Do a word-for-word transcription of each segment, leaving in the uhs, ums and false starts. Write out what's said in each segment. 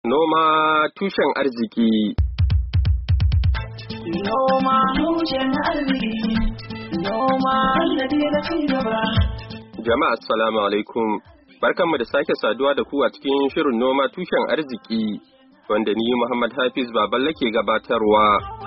Noma tushen arziki. Noma tushen arziki. Noma sannadi na cigaba. Jama'a assalamu alaikum. Barkanmu da sake saduwa da ku a cikin shirin noma tushen arziki wanda ni Muhammad Hafiz Baballe ke gabatarwa.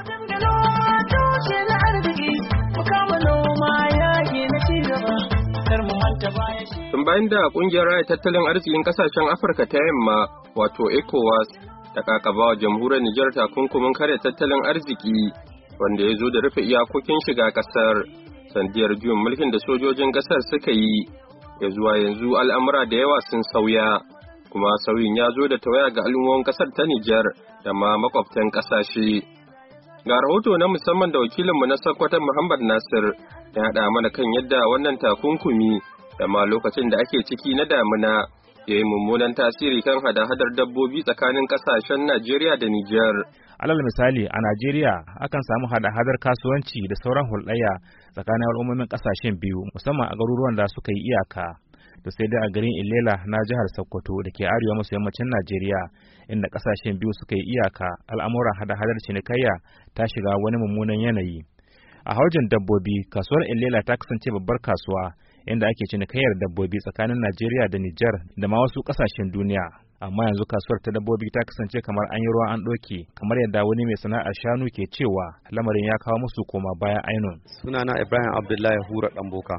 Tun bayan da kungiyar raya tattalin arzikin kasashen Afirka ta yamma wato ECOWAS ta kakaba wa jamhuriyar Nijar takunkumin kare tattalin arziki wanda ya zo da rufe iyakokin shiga kasar sandiyar juyin mulkin da sojojin kasar suka yi. Ya zuwa yanzu al'amura da yawa sun sauya, kuma sauyin ya zo da tawaya ga al'ummomin ƙasar ta Nijar da ma makwabtan ƙasashe. Ga rahoto na musamman da wakilinmu na Sokoto Muhammad Nasir ya haɗa mana kan yadda wannan takunkumi da ma lokacin da ake ciki na damina ya yi mummunan tasiri kan hada-hadar dabbobi tsakanin ƙasashen Najeriya da Nijar. Alal misali a Najeriya akan samu hada-hadar kasuwanci da sauran hulɗayya tsakanin al'ummomin ƙasashen biyu musamman a garuruwan da suka yi iyaka. To sai dai a garin Ilela na jihar Sokoto da ke arewa maso yammacin Najeriya inda ƙasashen biyu suka yi iyaka al'amuran hada-hadar cinikayya ta shiga wani mummunan yanayi. A haujin dabbobi kasuwar Ilela ta kasance babbar kasuwa inda ake cinikayyar dabbobi tsakanin Najeriya da Nijar da ma wasu ƙasashen duniya. Amma yanzu kasuwar ta dabbobi ta kasance kamar an yi ruwa an ɗoke, kamar yadda wani mai sana'ar shanu ke cewa lamarin ya kawo musu koma baya ainun. Sunana Ibrahim Abdullahi Hura Ɗanboka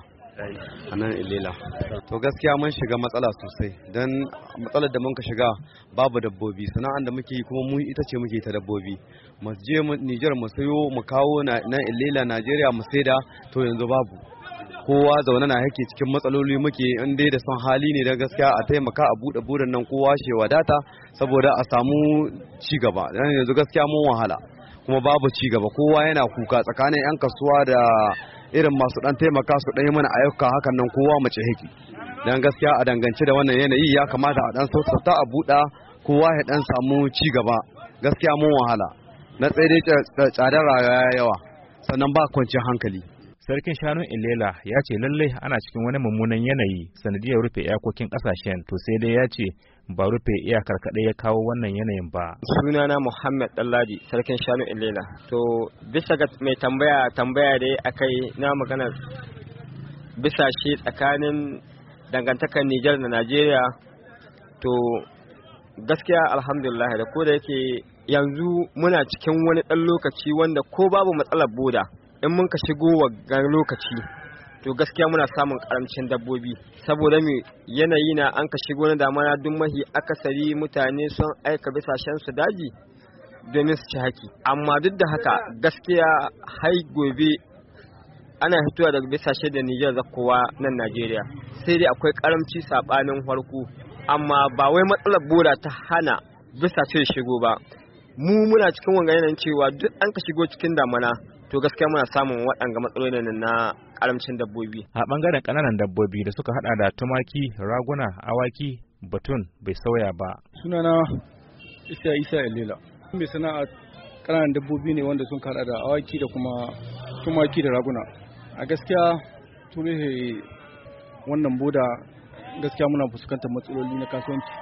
a nan Ilela. To gaskiya mun shiga matsala sosai don matsalar da muka shiga babu dabbobi, sana'ar da muke yi kuma mu ita ce muke ta dabbobi. Mu je Nijar mu sayo mu kawo nan Ilela Najeriya mu saida, to yanzu babu. Kowa zaune na yake cikin matsaloli muke in dai da son hali ne da gaskiya a taimaka a buɗe burin nan kowa shi wadata saboda a samu ci gaba. Dan yanzu gaskiya mun wahala kuma babu ci gaba, kowa yana kuka tsakanin yan kasuwa da irin masu dan taimaka su dan yi mana ayyuka hakan nan kowa mace hiki. Dan gaskiya a dangance da wannan yanayi ya kamata a dan sassauta a buɗa kowa ya dan samu ci gaba. Gaskiya mun wahala na tsaye dai tsadar rayuwa yawa sannan ba kwanciyar hankali. Sarkin shanun Ilela ya ce lallai ana cikin wani mummunan yanayi sanadiyar rufe iyakokin kasashen, to sai dai ya ce ba rufe iyakar kaɗai ya kawo wannan yanayin ba. Sunana Muhammad Ɗanladi, sarkin shanun Ilela. To bisa ga mai tambaya tambaya dai akai na magana bisa shi tsakanin dangantakar Nijar da Najeriya, to gaskiya alhamdulillah da ko da yake yanzu muna cikin wani ɗan lokaci wanda ko babu matsalar boda in mun ka shigo wa lokaci to gaskiya muna samun karamcin dabbobi saboda mu yanayi na an ka shigo na damana duk mahi akasari mutane sun aika bisashen su daji domin su ci haki, amma duk da haka gaskiya hai gobe ana fitowa daga bisashe da Nijar zakkowa nan Najeriya sai dai akwai karamci sabanin farko, amma ba wai matsalar boda ta hana bisashe shigo ba. Mu muna cikin wanga yanayin cewa duk an ka shigo cikin damana to gaskiya muna samun waɗanga matsalolin na karamcin dabbobi. A ɓangaren ƙananan dabbobi da suka hada da tumaki, raguna, awaki, batun bai sauya ba. Sunana Isa Isa Elela. Mai sana'a ƙananan dabbobi ne wanda sun hada da awaki da kuma tumaki da raguna. A gaskiya turihe wannan boda gaskiya muna fuskantar matsaloli na kasuwanci.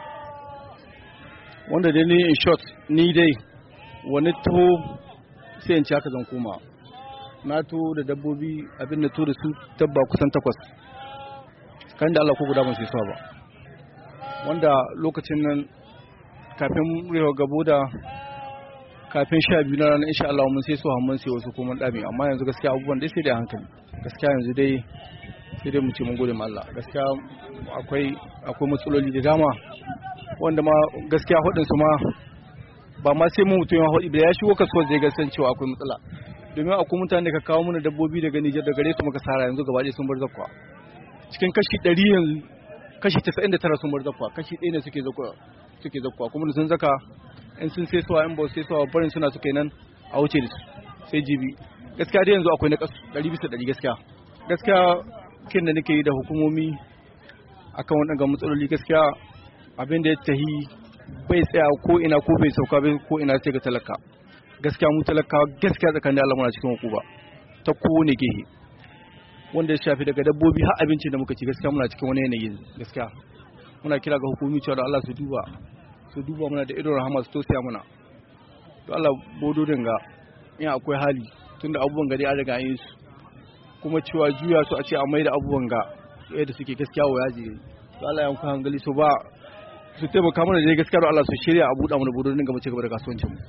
Wanda dai ni in short ni dai wani to sai in ci haka zan koma. Na to da dabbobi abin da to da su tabba kusan takwas kan da Allah ko guda ban sai so ba, wanda lokacin nan kafin rewa gabo da kafin sha biyu na ranar insha Allah mun sai so mun sai wasu kuma dami, amma yanzu gaskiya abubuwan dai sai dai hankali. Gaskiya yanzu dai sai dai mu ce mun gode ma Allah. Gaskiya akwai akwai matsaloli da dama wanda ma gaskiya hudin su ma ba ma sai mu mutum ya hudi da ya shigo kasuwar zai ga san cewa akwai matsala, domin akwai mutane da ka kawo mana dabbobi daga Nijar da gare su muka sara yanzu gaba ɗaya sun bar zakwa. Cikin kashi ɗari yanzu kashi casa'in da tara sun bar zakwa, kashi ɗaya ne suke zakwa suke zakwa kuma da sun zaka in sun sai suwa in ba sai suwa barin suna suke nan a wuce da su sai jibi. Gaskiya dai yanzu akwai na kasu ɗari bisa ɗari gaskiya. Gaskiya kin da nake yi da hukumomi akan waɗannan matsaloli gaskiya abin da ya tahi bai tsaya ko ina ko bai sauka bai ko ina sai ga talaka. Gaskiya mu talakawa gaskiya tsakanin Allah muna cikin hukuma ta kowane gehe wanda ya shafi daga dabbobi har abinci da muka ci gaskiya muna cikin wani yanayi. Gaskiya muna kira ga hukumi cewa da Allah su duba su duba mana da idon rahama su tosiya mana to Allah bododin ga in akwai hali tunda abubuwan gari an riga yin su kuma cewa juya su a ce a maida abubuwan ga yadda suke gaskiya wa yaji to Allah ya yanku hangali so ba su taimaka mana da gaskiya da Allah su shirya a buɗa mana bododin ga mu ci gaba da kasuwancin mu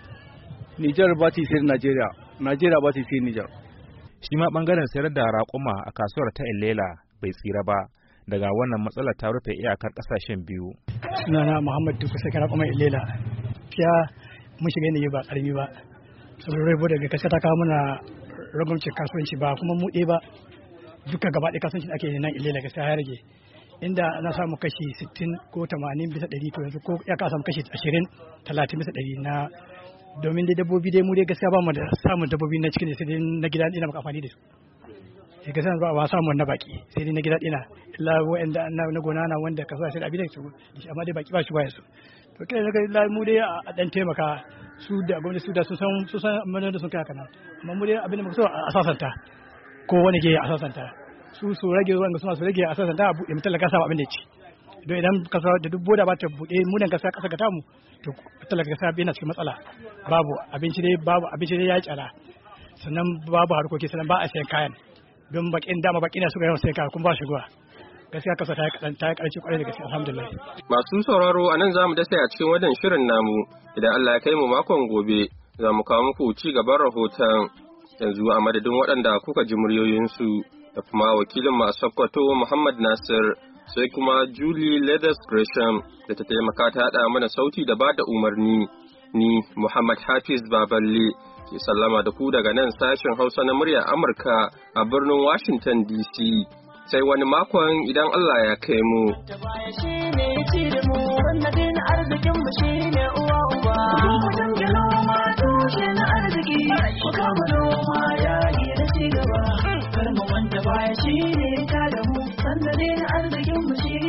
Nijar ba ta sai Najeriya Najeriya ba ta sai Nijar shi ma bangaren sayar da raƙuma a kasuwar ta Ilela bai tsira ba daga wannan matsalar ta rufe iyakar kasashen biyu. Sunana Muhammad Duku sai raƙuma Ilela fiya mun shiga ne ba karmi ba saboda rabo daga kasa ta kawo mana ragumcin kasuwanci ba kuma mu ba duka gaba ɗaya kasuwancin ake nan Ilela gaskiya ya rage inda na samu kashi sittin ko tamanin bisa ɗari to yanzu ko ya ka samu kashi ashirin talatin bisa ɗari na domin dai dabbobi dai mu dai gaskiya ba mu da samun dabbobi na cikin sai dai na gida ina maka amfani da su sai gaskiya ba ba samu na baki sai dai na gida ina illa wanda na gona na wanda ka sai da abin da su amma dai baki ba shi baya su to kai na mu dai a dan taimaka su da gwamnati su da su san su san manan da sun kai kana amma mu dai abin da muka so a sasanta ko wani ke a sasanta su su rage wanda suna su rage a sasanta a buɗe mutum ka samu abin da ya ci don idan kasa da duk boda ba ta buɗe mu nan kasa kasa ga tamu to talaka kasa yana cikin matsala babu abinci dai babu abinci dai ya tsara sannan babu harkoki sannan ba a sayan kayan don bakin dama bakin na suka yawan sayan kayan kuma ba shigowa gaskiya kasa ta yi ta yi karanci kwarai da gaske alhamdulillah masu sauraro anan zamu dasa a cikin wannan shirin namu idan Allah ya kai mu makon gobe za mu kawo muku ci gaban rahoton yanzu a madadin waɗanda kuka ji muryoyinsu da kuma wakilin masu Sokoto Muhammad Nasir sai kuma Julie Leathers Gresham da ta taimaka ta haɗa mana sauti da ba da umarni. Ni Muhammad Hafiz Baballe ke sallama da ku daga nan sashen Hausa na muryar Amurka a birnin Washington D C. Sai wani makon idan Allah ya kai mu. Baya shi ne ta da mu, sanda ne na arzikin mu shi